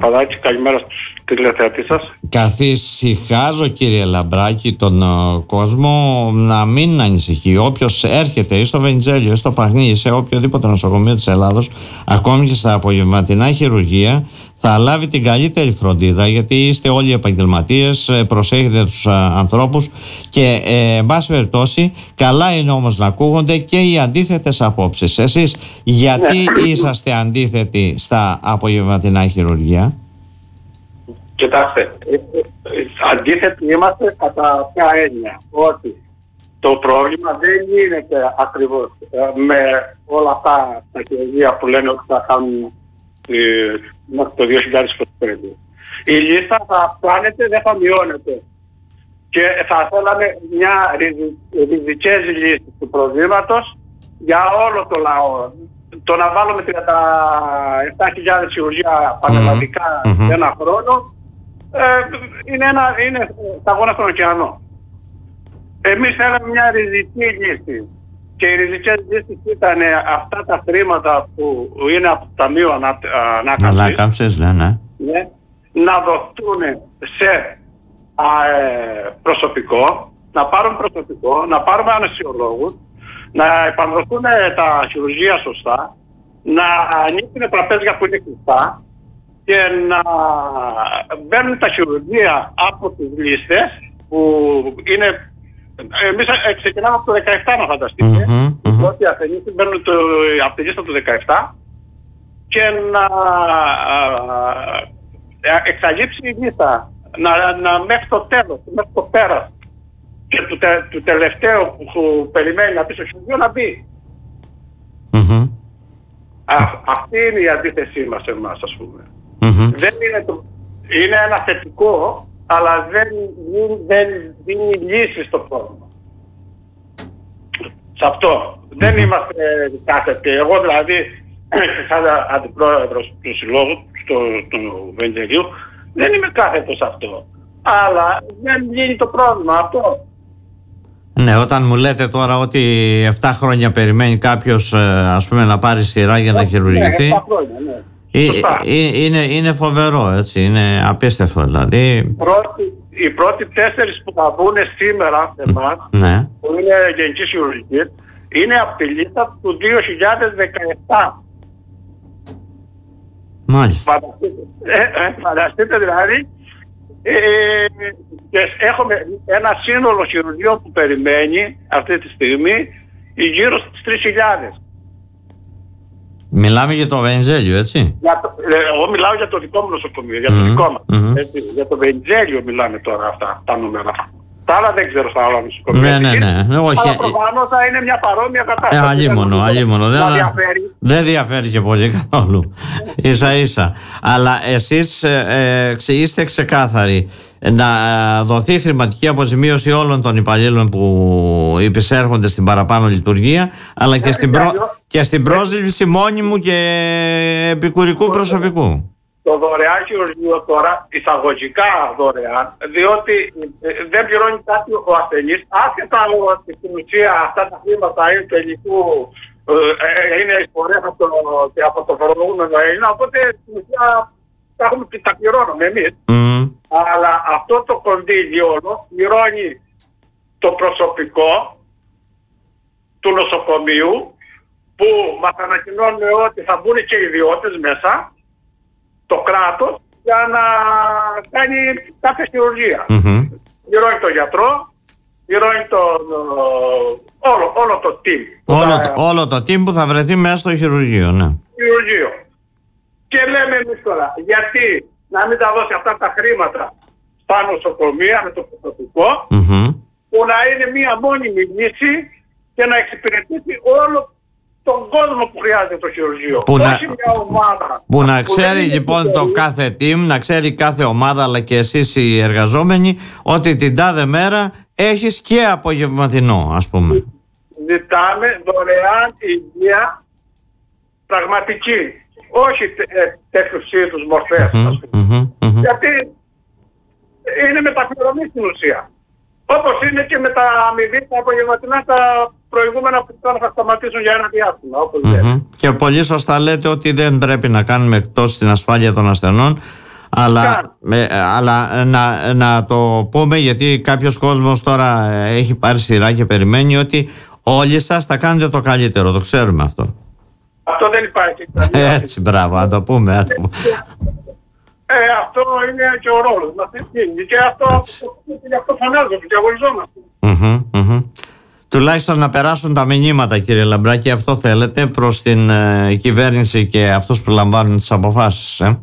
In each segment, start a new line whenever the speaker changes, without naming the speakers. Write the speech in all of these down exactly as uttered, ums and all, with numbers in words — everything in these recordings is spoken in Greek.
Παπαδάκη, καλημέρα στη τηλεθεατή σας.
Καθησυχάζω, κύριε Λαμπράκη, τον uh, κόσμο να μην ανησυχεί. Όποιος έρχεται ή στο Βενιζέλιο ή στο Παχνί ή σε οποιοδήποτε νοσοκομείο της Ελλάδος, ακόμη και στα απογευματινά χειρουργεία, θα λάβει την καλύτερη φροντίδα, γιατί είστε όλοι επαγγελματίες, προσέχετε τους α, ανθρώπους και ε, εν πάση περιπτώσει καλά είναι όμως να ακούγονται και οι αντίθετες απόψεις. Εσείς γιατί ναι. είσαστε αντίθετοι στα απογευματινά χειρουργεία?
Κοιτάξτε, αντίθετοι είμαστε κατά ποια έννοια? Ότι το πρόβλημα δεν γίνεται ακριβώς με όλα αυτά τα χειρουργεία που λένε ότι θα κάνουν μέχρι το δύο χιλιάδες είκοσι πέντε. Η λίστα θα πλάνεται, δεν θα μειώνεται. Και θα θέλαμε μια ριζικές λύση του προβλήματος για όλο το λαό. Το να βάλουμε τριάντα επτά χιλιάδες χειρουργία πανελλαδικά mm-hmm. ένα χρόνο ε, είναι, ένα, είναι σταγόνα στον ωκεανό. Εμείς θέλαμε μια ριζική λύση. Και οι ριζικές λύσεις ήταν αυτά τα χρήματα που είναι από το Ταμείο Ανάκαμψης,
Ανάκαμψης ναι, ναι.
Ναι, να δοθούν σε α, ε, προσωπικό, να πάρουν προσωπικό, να πάρουμε αναισθησιολόγους, να επανδρωθούν τα χειρουργεία σωστά, να ανοίξουν τραπέζια που είναι κλειστά και να μπαίνουν τα χειρουργεία από τις λίστες που είναι. Εμείς ξεκινάμε από το δεκαεπτά, να φανταστείτε. Mm-hmm, mm-hmm. Οι πρώτοι ασθενείς μπαίνουν το, από τη λίστα του δεκαεπτά και να εξαλείψει η λίστα να, να μέχρι το τέλος, μέχρι το πέρας και του, τε, του τελευταίου που περιμένει να μπει στο χειρουργείο να μπει.
Mm-hmm.
Α, αυτή είναι η αντίθεσή μας εμάς, ας πούμε.
Mm-hmm.
Δεν είναι, το, είναι ένα θετικό, αλλά δεν, δεν δίνει λύση στο πρόβλημα. Σε αυτό. Mm-hmm. Δεν είμαστε κάθετοι. Εγώ δηλαδή, σαν αντιπρόεδρος του συλλόγου, του Βενιζελίου, δεν είμαι κάθετος σε αυτό. Αλλά δεν λύνει το πρόβλημα αυτό.
Ναι, όταν μου λέτε τώρα ότι επτά χρόνια περιμένει κάποιος, ας πούμε, να πάρει σειρά για να χειρουργηθεί.
Ναι, επτά χρόνια, ναι.
Είναι, είναι φοβερό, έτσι, είναι απίστευτο δηλαδή.
Πρώτη, οι πρώτοι τέσσερις που θα βγουν σήμερα σε εμάς,
ναι.
που είναι γενική χειρουργική, είναι από τη λίστα του δύο χιλιάδες δεκαεπτά.
Μάλιστα.
Φανταστείτε, ε, ε, φανταστείτε δηλαδή, ε, και έχουμε ένα σύνολο χειρουργείων που περιμένει αυτή τη στιγμή γύρω στις τρεις χιλιάδες.
Μιλάμε για το Βενιζέλιο, έτσι.
Για το, ε, εγώ μιλάω για το δικό μου νοσοκομείο, για το mm-hmm. δικό μας. Mm-hmm. Έτσι, για το Βενιζέλιο μιλάμε τώρα αυτά τα νούμερα. Τα άλλα δεν ξέρω στα άλλα νοσοκομεία.
Ναι, ναι, ναι, ναι. Όχι.
Αλλά προφανώς θα είναι μια παρόμοια κατάσταση.
Ε, αλλήμονο, αλλήμονο. Δεν διαφέρει. Δεν διαφέρει και πολύ καθόλου. Ίσα ίσα. Αλλά εσείς ε, ε, είστε ξεκάθαροι να δοθεί χρηματική αποζημίωση όλων των υπαλλήλων που υπησέρχονται στην παραπάνω λειτουργία, αλλά και, στην, προ... και στην πρόσληψη μόνιμου και επικουρικού προσωπικού.
Το δωρεάν χειρουργείο τώρα, εισαγωγικά δωρεάν, διότι δεν πληρώνει κάτι ο ασθενής, άσχετα ότι στην ουσία αυτά τα χρήματα είναι τελικού, είναι εισφορές από το, από το φορολογούμενο Έλληνα, οπότε στην ουσία τα, έχουμε, τα πληρώνουμε εμείς. Mm. Αλλά αυτό το κονδύλι όλο πληρώνει το προσωπικό του νοσοκομείου, που μας ανακοινώνουν ότι θα μπουν και οι ιδιώτες μέσα, το κράτος, για να κάνει κάποια χειρουργία.
Mm-hmm.
Πληρώνει τον γιατρό, πληρώνει τον, όλο, όλο το team.
Όλο,
θα,
όλο το team που θα βρεθεί μέσα στο χειρουργείο, ναι.
Χειρουργείο. Και λέμε εμείς τώρα, γιατί να μην τα δώσει αυτά τα χρήματα στα νοσοκομεία με το προσωπικό,
mm-hmm.
που να είναι μία μόνιμη λύση και να εξυπηρετήσει όλο τον κόσμο που χρειάζεται το χειρουργείο.
Που
Όχι
να,
μια ομάδα.
Που να ξέρει λοιπόν το κάθε team, να ξέρει κάθε ομάδα, αλλά και εσείς οι εργαζόμενοι, ότι την τάδε μέρα έχεις και απογευματινό, ας πούμε.
Ζητάμε δωρεάν υγεία πραγματική. Όχι τε, τέτοιους είδους μορφές,
mm-hmm,
ας πούμε.
Mm-hmm, mm-hmm.
Γιατί είναι μεταπληρωμή στην ουσία. Όπως είναι και με τα αμοιβή τα απογευματινά στα προηγούμενα που τώρα θα σταματήσουν για ένα διάστημα. Όπως
mm-hmm. Και πολύ σωστά λέτε ότι δεν πρέπει να κάνουμε εκτός την ασφάλεια των ασθενών, Αλλά, ε, αλλά να, να το πούμε, γιατί κάποιος κόσμος τώρα έχει πάρει σειρά και περιμένει ότι όλοι σας θα κάνετε το καλύτερο, το ξέρουμε αυτό.
Αυτό δεν υπάρχει.
Έτσι, μπράβο, να το πούμε. Να το πούμε.
Ε, αυτό είναι και ο ρόλος μας. Και αυτό, και αυτό φανάζομαι και αγωνιζόμαστε.
Mm-hmm, mm-hmm. Τουλάχιστον να περάσουν τα μηνύματα, κύριε Λαμπράκη, αυτό θέλετε προς την ε, κυβέρνηση και αυτούς που λαμβάνουν τις αποφάσεις. Ε?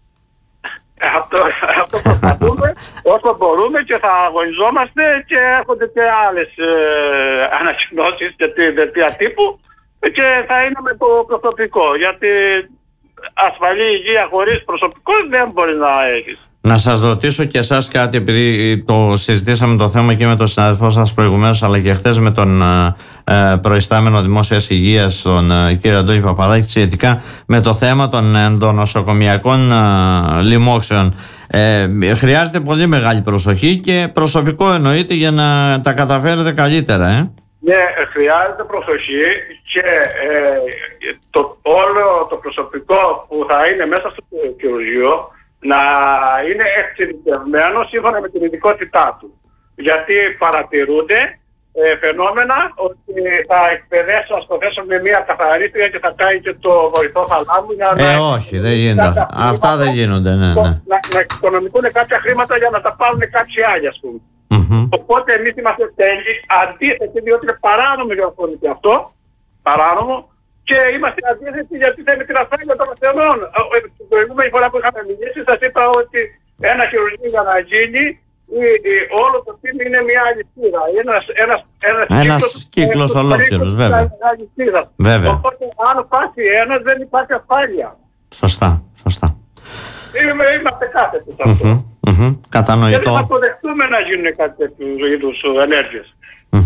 Ε, αυτό, αυτό προσπαθούμε όσο μπορούμε και θα αγωνιζόμαστε και έρχονται και άλλες ε, ανακοινώσεις και τη δελτία τύπου και θα είναι με το προσωπικό, γιατί ασφαλή υγεία χωρίς προσωπικό δεν μπορεί να έχεις.
Να σας ρωτήσω και εσάς κάτι, επειδή το συζητήσαμε το θέμα και με τον συναδελφό σας προηγουμένως, αλλά και χθες με τον ε, προϊστάμενο Δημόσιας Υγείας, τον ε, κύριο Αντώνη Παπαδάκη, σχετικά με το θέμα των ενδονοσοκομιακών ε, λοιμόξεων. Ε, χρειάζεται πολύ μεγάλη προσοχή και προσωπικό εννοείται για να τα καταφέρετε καλύτερα. Ε?
Ναι, χρειάζεται προσοχή και ε, το, όλο το προσωπικό που θα είναι μέσα στο χειρουργείο να είναι εξειδικευμένο σύμφωνα με την ειδικότητά του. Γιατί παρατηρούνται ε, φαινόμενα ότι θα εκπαιδεύσω, ας το θέσω με μια καθαρίστρια και θα κάνει και το βοηθό θαλάμου για να...
Ε, όχι, δεν γίνονται. Αυτά δεν γίνονται, ναι, ναι.
Να, να οικονομικούν κάποια χρήματα για να τα πάρουν κάποιοι άλλοι, ας πούμε. Mm-hmm. Οπότε εμείς είμαστε τέλειοι, αντίθετοι, διότι είναι παράνομο για και αυτό, παράνομο, και είμαστε αντίθετοι γιατί θέλει την ασφάλεια των ασθενών. Την προηγούμενη φορά που είχαμε μιλήσει σας είπα ότι ένα χειρουργείο για να γίνει ή, ή, όλο το team είναι μια αλυσίδα. Ένας, ένας, ένας,
ένας κύκλος, κύκλος ολόκληρος, βέβαια. βέβαια.
Οπότε αν πάσει ένας δεν υπάρχει ασφάλεια.
Σωστά, σωστά.
Είμαι, είμαστε κάθετοι σε αυτό.
Mm-hmm, mm-hmm. Κατανοητό.
Γιατί θα αποδεχτούμε να γίνουν κάτι τέτοιου είδους ενέργειες.